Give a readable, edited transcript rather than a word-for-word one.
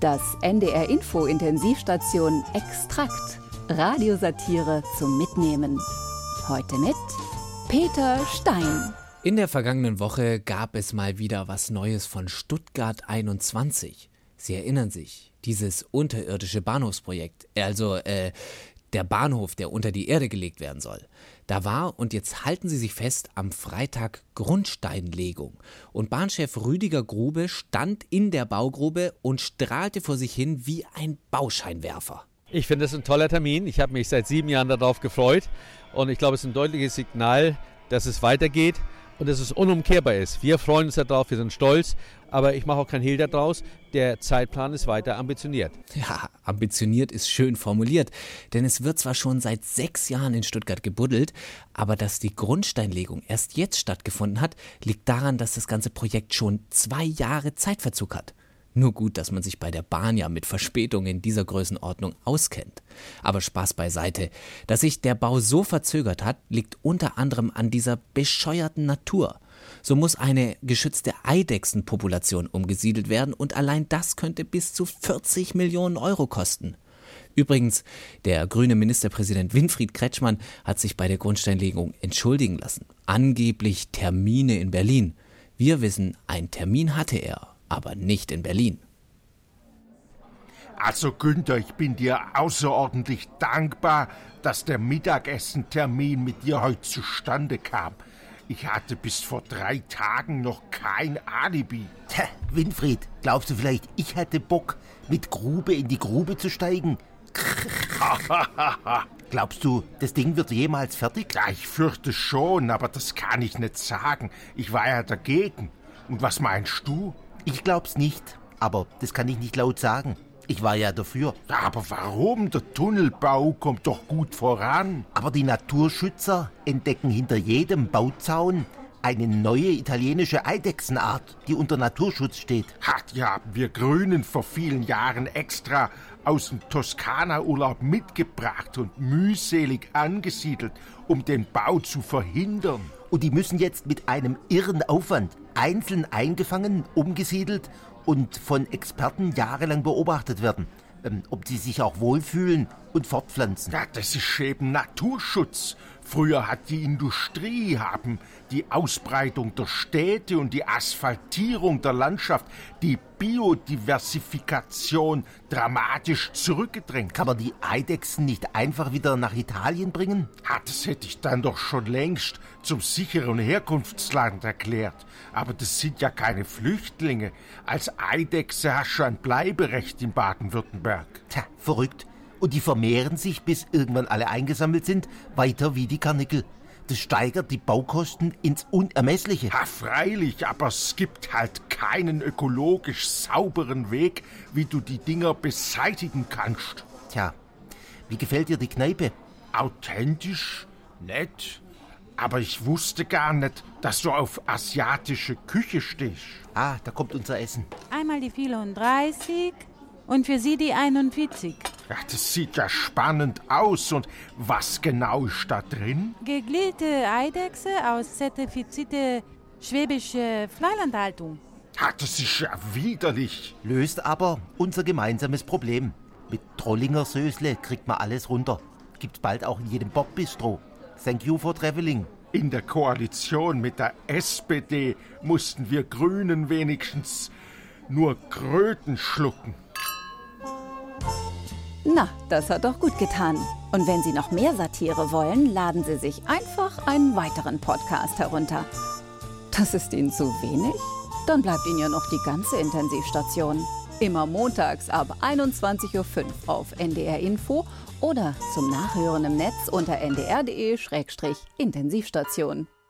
Das NDR-Info-Intensivstation Extrakt. Radiosatire zum Mitnehmen. Heute mit Peter Stein. In der vergangenen Woche gab es mal wieder was Neues von Stuttgart 21. Sie erinnern sich, dieses unterirdische Bahnhofsprojekt, der Bahnhof, der unter die Erde gelegt werden soll. Da war, und jetzt halten Sie sich fest, am Freitag Grundsteinlegung. Und Bahnchef Rüdiger Grube stand in der Baugrube und strahlte vor sich hin wie ein Bauscheinwerfer. Ich finde es ein toller Termin. Ich habe mich seit 7 Jahren darauf gefreut. Und ich glaube, es ist ein deutliches Signal, dass es weitergeht und dass es unumkehrbar ist. Wir freuen uns darauf, wir sind stolz. Aber ich mache auch kein Hehl daraus. Der Zeitplan ist weiter ambitioniert. Ja, ambitioniert ist schön formuliert. Denn es wird zwar schon seit 6 Jahren in Stuttgart gebuddelt, aber dass die Grundsteinlegung erst jetzt stattgefunden hat, liegt daran, dass das ganze Projekt schon 2 Jahre Zeitverzug hat. Nur gut, dass man sich bei der Bahn ja mit Verspätungen dieser Größenordnung auskennt. Aber Spaß beiseite. Dass sich der Bau so verzögert hat, liegt unter anderem an dieser bescheuerten Natur. So muss eine geschützte Eidechsenpopulation umgesiedelt werden und allein das könnte bis zu 40 Millionen Euro kosten. Übrigens, der grüne Ministerpräsident Winfried Kretschmann hat sich bei der Grundsteinlegung entschuldigen lassen. Angeblich Termine in Berlin. Wir wissen, einen Termin hatte er, aber nicht in Berlin. Also Günther, ich bin dir außerordentlich dankbar, dass der Mittagessentermin mit dir heute zustande kam. Ich hatte bis vor 3 Tagen noch kein Alibi. Tja, Winfried, glaubst du vielleicht, ich hätte Bock, mit Grube in die Grube zu steigen? Glaubst du, das Ding wird jemals fertig? Ja, ich fürchte schon, aber das kann ich nicht sagen. Ich war ja dagegen. Und was meinst du? Ich glaub's nicht, aber das kann ich nicht laut sagen. Ich war ja dafür. Ja, aber warum? Der Tunnelbau kommt doch gut voran. Aber die Naturschützer entdecken hinter jedem Bauzaun eine neue italienische Eidechsenart, die unter Naturschutz steht. Hat ja wir Grünen vor vielen Jahren extra aus dem Toskana-Urlaub mitgebracht und mühselig angesiedelt, um den Bau zu verhindern. Und die müssen jetzt mit einem irren Aufwand einzeln eingefangen, umgesiedelt und von Experten jahrelang beobachtet werden, ob sie sich auch wohlfühlen und fortpflanzen. Ja, das ist eben Naturschutz. Früher hat die Industrie die Ausbreitung der Städte und die Asphaltierung der Landschaft, die Biodiversifikation dramatisch zurückgedrängt. Kann man die Eidechsen nicht einfach wieder nach Italien bringen? Das hätte ich dann doch schon längst zum sicheren Herkunftsland erklärt. Aber das sind ja keine Flüchtlinge. Als Eidechse hast du ein Bleiberecht in Baden-Württemberg. Tja, verrückt. Und die vermehren sich, bis irgendwann alle eingesammelt sind, weiter wie die Karnickel. Das steigert die Baukosten ins Unermessliche. Ja, freilich, aber es gibt halt keinen ökologisch sauberen Weg, wie du die Dinger beseitigen kannst. Tja, wie gefällt dir die Kneipe? Authentisch, nett, aber ich wusste gar nicht, dass du auf asiatische Küche stehst. Da kommt unser Essen. Einmal die 34 und für Sie die 41. Ja, das sieht ja spannend aus. Und was genau ist da drin? Gegrillte Eidechse aus zertifizierter schwäbische Freilandhaltung. Das ist ja widerlich. Löst aber unser gemeinsames Problem. Mit Trollinger Sösle kriegt man alles runter. Gibt's bald auch in jedem Bobbistro. Thank you for traveling. In der Koalition mit der SPD mussten wir Grünen wenigstens nur Kröten schlucken. Na, das hat doch gut getan. Und wenn Sie noch mehr Satire wollen, laden Sie sich einfach einen weiteren Podcast herunter. Das ist Ihnen zu wenig? Dann bleibt Ihnen ja noch die ganze Intensivstation. Immer montags ab 21:05 Uhr auf NDR Info oder zum Nachhören im Netz unter ndr.de/Intensivstation.